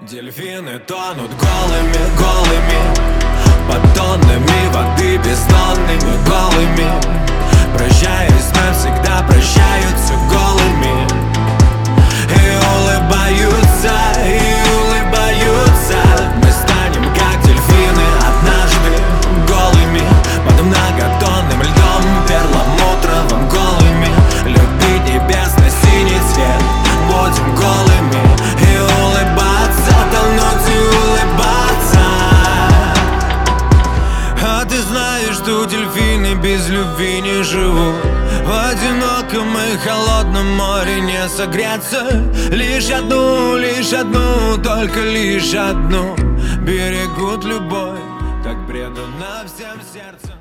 Дельфины тонут голыми, голыми, под тоннами воды бездонными, голыми. Прощаясь навсегда, прощаются голыми. И улыбаются, мы станем как дельфины однажды голыми, под многотонным льдом перламутровым, голыми. Любить небесно-синий цвет будем голыми. И улыбаться, тонуть и улыбаться. А ты знаешь, что дельфины без любви не живут? В одиноком и холодном море не согреться. Лишь одну, только лишь одну берегут любовь, так преданно всем сердцем.